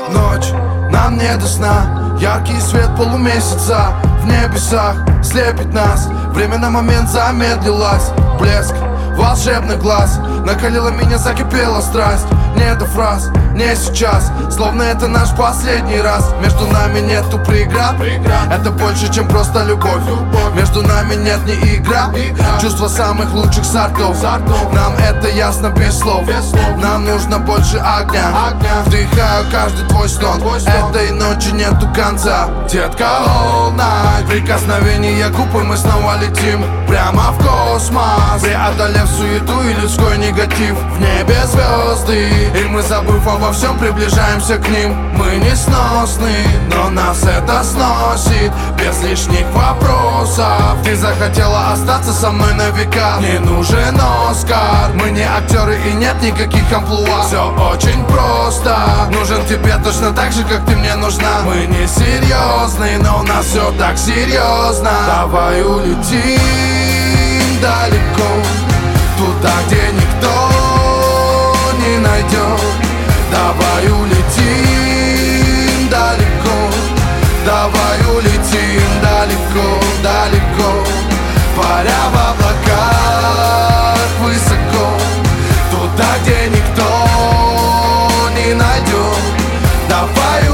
Ночь, нам не до сна. Яркий свет полумесяца в небесах слепит нас. Время на момент замедлилось. Блеск волшебный глаз накалила меня, закипела страсть. Не до фраз, не сейчас, словно это наш последний раз. Между нами нету преград, это больше, чем просто любовь. Между нами нет ни игра, чувства самых лучших сортов. Нам это ясно без слов, нам нужно больше огня. Вдыхаю каждый твой стон, этой ночи нету конца. Детка, all night, прикосновение губ, и мы снова летим прямо в космос, преодолев суету и людской негатив. В небе звезды, и мы, забыв обо всем, приближаемся к ним. Мы несносны, но нас это сносит без лишних вопросов. Ты захотела остаться со мной на века, не нужен Оскар. Мы не актеры и нет никаких амплуа. Все очень просто, нужен тебе точно так же, как ты мне нужна. Мы не серьезны, но у нас все так серьезно. Давай улетим далеко, туда, где никто не найдет. Давай улетим далеко, давай улетим далеко, далеко, паря в облаках высоко, туда, где никто не найдет. Давай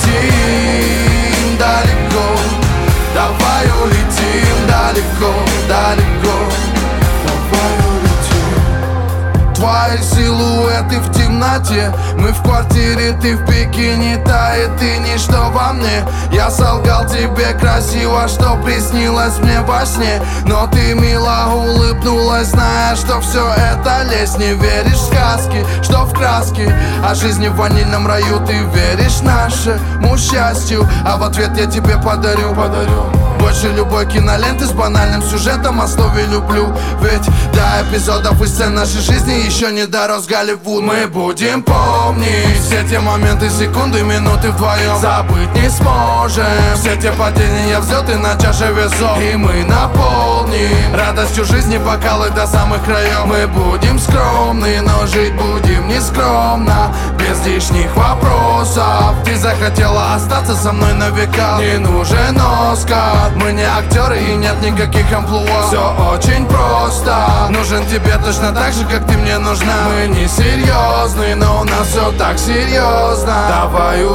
улетим далеко, давай улетим далеко, далеко, давай улетим. Твои силуэты в темноте, мы в квартире, ты в бикини, тает и ничто во мне. Я солгал тебе красиво, что приснилось мне во сне, но ты мило улыбнулась, зная, что все это лезь. Не веришь в сказки, что в краски, а жизни в ванильном раю. Ты веришь нашему счастью, а в ответ я тебе подарю больше любой киноленты с банальным сюжетом о слове люблю. Ведь до эпизодов и сцен нашей жизни еще не дорос Голливуд. Мы будем помнить все те моменты, секунды, минуты вдвоем. Забыть не сможем все те падения, взлеты на чаше весов. И мы наполним радостью жизни бокалы до самых краев. Мы будем скромны, но жить будем нескромно, без лишних вопросов. Ты захотела остаться со мной на века, не нужен Оскар. Мы не актеры и нет никаких амплуа. Все очень просто, нужен тебе точно так же, как ты мне нужна. Мы не серьезны, но у нас все так серьезно. Давай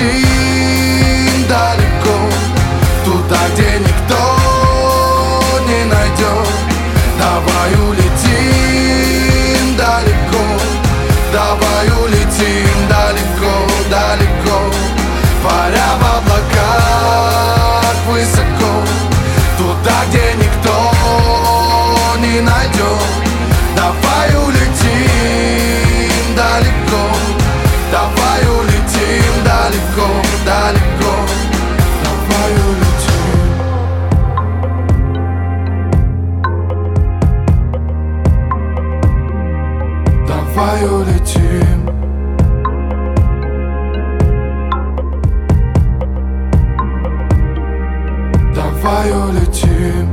улетим далеко, туда, где никто не найдет. Давай улетим далеко, давай улетим далеко, далеко, паря в облаках высоко, туда, где никто не найдет. Давай улетим далеко, давай улетим далеко, далеко, давай улетим. Давай улетим. Давай улетим.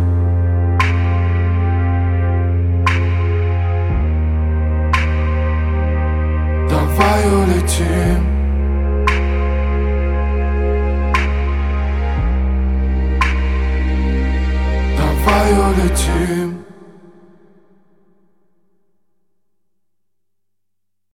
Давай улетим. Давай улетим.